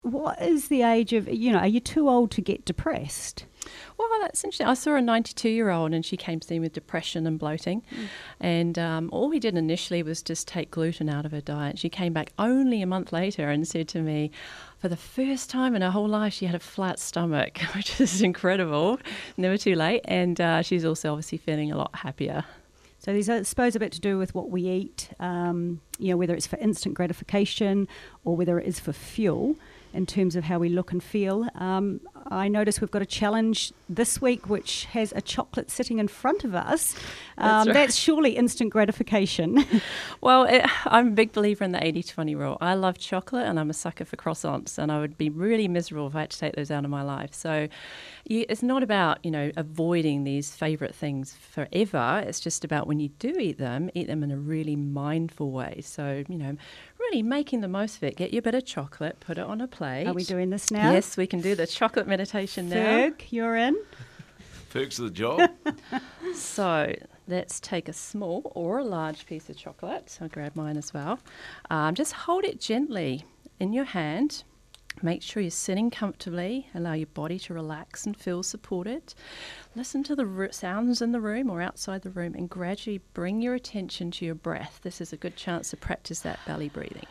what is the age of, are you too old to get depressed? Well, that's interesting. I saw a 92-year-old and she came to me with depression and bloating. And all we did initially was just take gluten out of her diet. She came back only a month later and said to me, for the first time in her whole life, she had a flat stomach, which is incredible. Never too late. And she's also obviously feeling a lot happier. So there's, I suppose, a bit to do with what we eat, whether it's for instant gratification or whether it is for fuel in terms of how we look and feel. I notice we've got a challenge this week which has a chocolate sitting in front of us. That's right. That's surely instant gratification. Well, I'm a big believer in the 80-20 rule. I love chocolate and I'm a sucker for croissants, and I would be really miserable if I had to take those out of my life. So it's not about, avoiding these favourite things forever. It's just about when you do eat them in a really mindful way. So, really making the most of it. Get your bit of chocolate, put it on a plate. Are we doing this now? Yes, we can do the chocolate meditation now. Ferg, you're in. Perks of the job. So let's take a small or a large piece of chocolate. I'll grab mine as well. Just hold it gently in your hand. Make sure you're sitting comfortably. Allow your body to relax and feel supported. Listen to the sounds in the room or outside the room, and gradually bring your attention to your breath. This is a good chance to practice that belly breathing.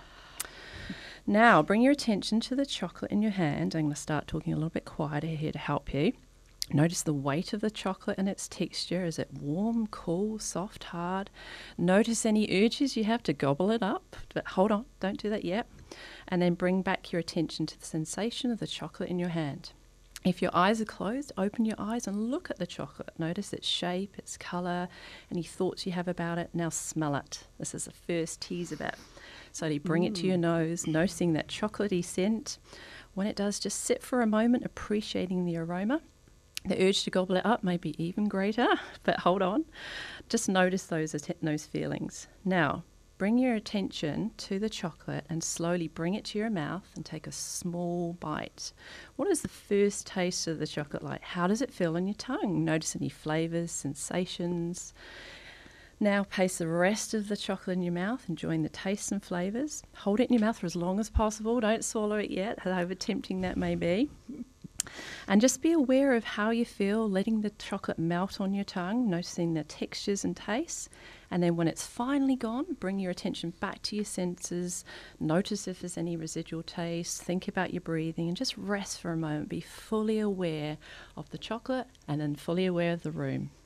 Now, bring your attention to the chocolate in your hand. I'm going to start talking a little bit quieter here to help you. Notice the weight of the chocolate and its texture. Is it warm, cool, soft, hard? Notice any urges you have to gobble it up. But hold on, don't do that yet. And then bring back your attention to the sensation of the chocolate in your hand. If your eyes are closed, open your eyes and look at the chocolate. Notice its shape, its colour, any thoughts you have about it. Now smell it. This is the first tease of it. So you bring it to your nose, noticing that chocolatey scent. When it does, just sit for a moment, appreciating the aroma. The urge to gobble it up may be even greater, but hold on. Just notice those feelings. Now, bring your attention to the chocolate and slowly bring it to your mouth and take a small bite. What is the first taste of the chocolate like? How does it feel on your tongue? Notice any flavours, sensations. Now place the rest of the chocolate in your mouth, enjoying the taste and flavours. Hold it in your mouth for as long as possible. Don't swallow it yet, however tempting that may be. And just be aware of how you feel, letting the chocolate melt on your tongue, noticing the textures and tastes. And then when it's finally gone, bring your attention back to your senses. Notice if there's any residual taste. Think about your breathing and just rest for a moment. Be fully aware of the chocolate and then fully aware of the room.